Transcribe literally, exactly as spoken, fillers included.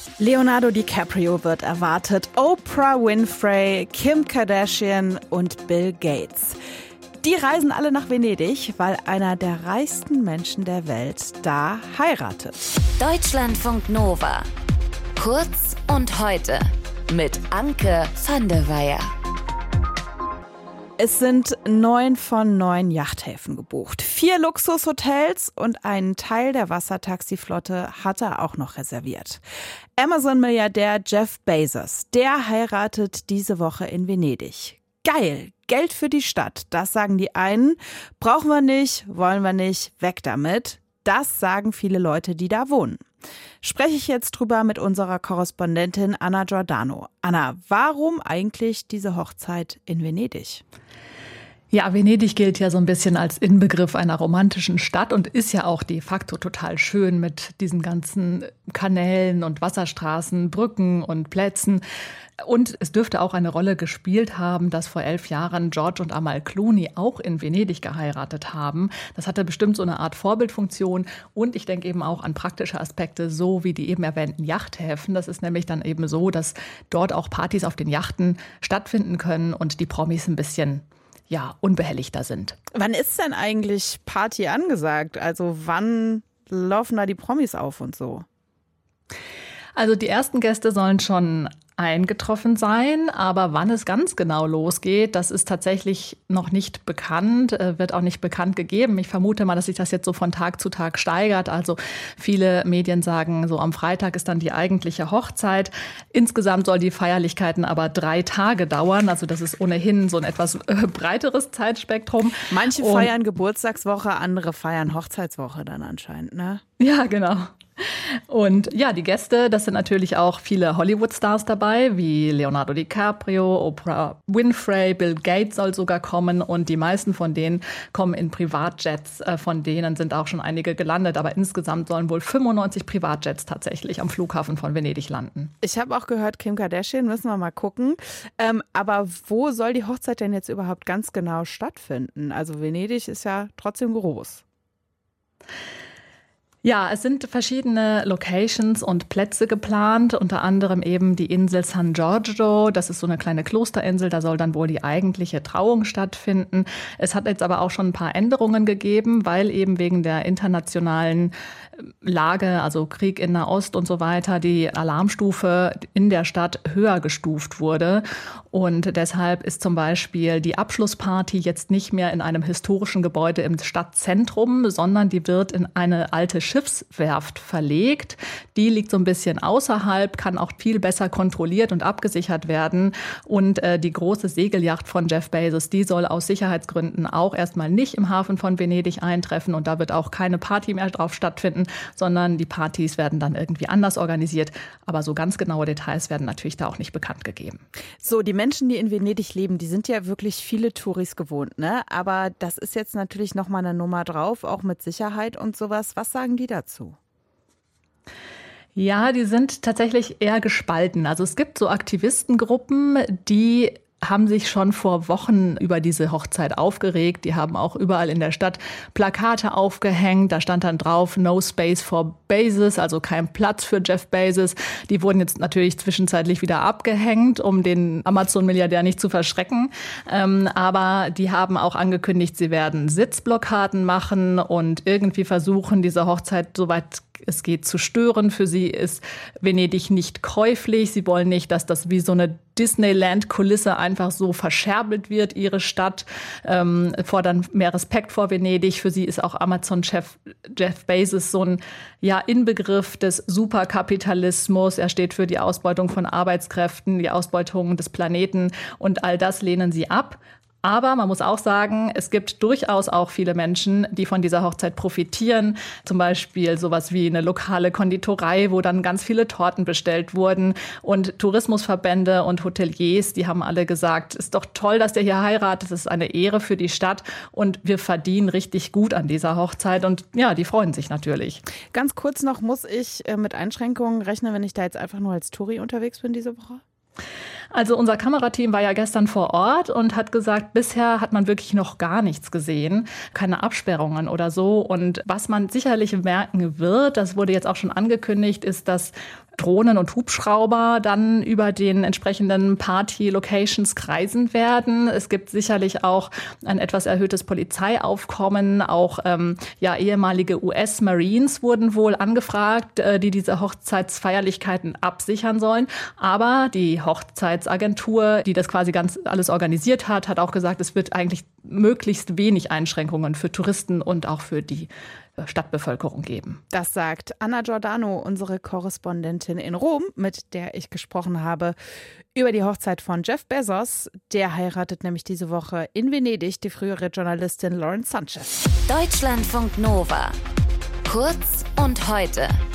Leonardo DiCaprio wird erwartet, Oprah Winfrey, Kim Kardashian und Bill Gates. Die reisen alle nach Venedig, weil einer der reichsten Menschen der Welt da heiratet. Deutschlandfunk Nova. Kurz und heute mit Anke van der Weyer. Es sind neun von neun Yachthäfen gebucht. Vier Luxushotels und einen Teil der Wassertaxiflotte hat er auch noch reserviert. Amazon-Milliardär Jeff Bezos, der heiratet diese Woche in Venedig. Geil, Geld für die Stadt, das sagen die einen. Brauchen wir nicht, wollen wir nicht, weg damit. Das sagen viele Leute, die da wohnen. Spreche ich jetzt drüber mit unserer Korrespondentin Anna Giordano. Anna, warum eigentlich diese Hochzeit in Venedig? Ja, Venedig gilt ja so ein bisschen als Inbegriff einer romantischen Stadt und ist ja auch de facto total schön mit diesen ganzen Kanälen und Wasserstraßen, Brücken und Plätzen. Und es dürfte auch eine Rolle gespielt haben, dass vor elf Jahren George und Amal Clooney auch in Venedig geheiratet haben. Das hatte bestimmt so eine Art Vorbildfunktion. Und ich denke eben auch an praktische Aspekte, so wie die eben erwähnten Yachthäfen. Das ist nämlich dann eben so, dass dort auch Partys auf den Yachten stattfinden können und die Promis ein bisschen ja, unbehelligter sind. Wann ist denn eigentlich Party angesagt? Also wann laufen da die Promis auf und so? Also die ersten Gäste sollen schon eingetroffen sein, aber wann es ganz genau losgeht, das ist tatsächlich noch nicht bekannt, wird auch nicht bekannt gegeben. Ich vermute mal, dass sich das jetzt so von Tag zu Tag steigert. Also viele Medien sagen, so am Freitag ist dann die eigentliche Hochzeit. Insgesamt soll die Feierlichkeiten aber drei Tage dauern. Also das ist ohnehin so ein etwas breiteres Zeitspektrum. Manche Und feiern Geburtstagswoche, andere feiern Hochzeitswoche dann anscheinend, ne? Ja, genau. Und ja, die Gäste, das sind natürlich auch viele Hollywood-Stars dabei, wie Leonardo DiCaprio, Oprah Winfrey, Bill Gates soll sogar kommen und die meisten von denen kommen in Privatjets, von denen sind auch schon einige gelandet, aber insgesamt sollen wohl fünfundneunzig Privatjets tatsächlich am Flughafen von Venedig landen. Ich habe auch gehört, Kim Kardashian, müssen wir mal gucken, ähm, aber wo soll die Hochzeit denn jetzt überhaupt ganz genau stattfinden? Also Venedig ist ja trotzdem groß. Ja, es sind verschiedene Locations und Plätze geplant, unter anderem eben die Insel San Giorgio. Das ist so eine kleine Klosterinsel, da soll dann wohl die eigentliche Trauung stattfinden. Es hat jetzt aber auch schon ein paar Änderungen gegeben, weil eben wegen der internationalen Lage, also Krieg in Nahost und so weiter, die Alarmstufe in der Stadt höher gestuft wurde. Und deshalb ist zum Beispiel die Abschlussparty jetzt nicht mehr in einem historischen Gebäude im Stadtzentrum, sondern die wird in eine alte Schiffswerft verlegt. Die liegt so ein bisschen außerhalb, kann auch viel besser kontrolliert und abgesichert werden. Und äh, die große Segelyacht von Jeff Bezos, die soll aus Sicherheitsgründen auch erstmal nicht im Hafen von Venedig eintreffen. Und da wird auch keine Party mehr drauf stattfinden, sondern die Partys werden dann irgendwie anders organisiert. Aber so ganz genaue Details werden natürlich da auch nicht bekannt gegeben. So, die Menschen, die in Venedig leben, die sind ja wirklich viele Touris gewohnt, ne? Aber das ist jetzt natürlich noch mal eine Nummer drauf, auch mit Sicherheit und sowas. Was sagen die dazu? Ja, die sind tatsächlich eher gespalten. Also es gibt so Aktivistengruppen, die haben sich schon vor Wochen über diese Hochzeit aufgeregt. Die haben auch überall in der Stadt Plakate aufgehängt. Da stand dann drauf, no space for Bezos, also kein Platz für Jeff Bezos. Die wurden jetzt natürlich zwischenzeitlich wieder abgehängt, um den Amazon-Milliardär nicht zu verschrecken. Ähm, aber die haben auch angekündigt, sie werden Sitzblockaden machen und irgendwie versuchen, diese Hochzeit soweit es geht zu stören. Für sie ist Venedig nicht käuflich. Sie wollen nicht, dass das wie so eine Disneyland-Kulisse einfach so verscherbelt wird, ihre Stadt, ähm, fordern mehr Respekt vor Venedig. Für sie ist auch Amazon-Chef Jeff Bezos so ein ja, Inbegriff des Superkapitalismus. Er steht für die Ausbeutung von Arbeitskräften, die Ausbeutung des Planeten und all das lehnen sie ab. Aber man muss auch sagen, es gibt durchaus auch viele Menschen, die von dieser Hochzeit profitieren. Zum Beispiel sowas wie eine lokale Konditorei, wo dann ganz viele Torten bestellt wurden. Und Tourismusverbände und Hoteliers, die haben alle gesagt, ist doch toll, dass der hier heiratet. Es ist eine Ehre für die Stadt und wir verdienen richtig gut an dieser Hochzeit. Und ja, die freuen sich natürlich. Ganz kurz noch, muss ich äh, mit Einschränkungen rechnen, wenn ich da jetzt einfach nur als Touri unterwegs bin diese Woche? Also unser Kamerateam war ja gestern vor Ort und hat gesagt, bisher hat man wirklich noch gar nichts gesehen, keine Absperrungen oder so. Und was man sicherlich merken wird, das wurde jetzt auch schon angekündigt, ist, dass Drohnen und Hubschrauber dann über den entsprechenden Party-Locations kreisen werden. Es gibt sicherlich auch ein etwas erhöhtes Polizeiaufkommen. Auch ähm, ja, ehemalige U S-Marines wurden wohl angefragt, äh, die diese Hochzeitsfeierlichkeiten absichern sollen. Aber die Hochzeitsagentur, die das quasi ganz alles organisiert hat, hat auch gesagt, es wird eigentlich möglichst wenig Einschränkungen für Touristen und auch für die Stadtbevölkerung geben. Das sagt Anna Giordano, unsere Korrespondentin in Rom, mit der ich gesprochen habe über die Hochzeit von Jeff Bezos. Der heiratet nämlich diese Woche in Venedig die frühere Journalistin Lauren Sanchez. Deutschlandfunk Nova. Kurz und heute.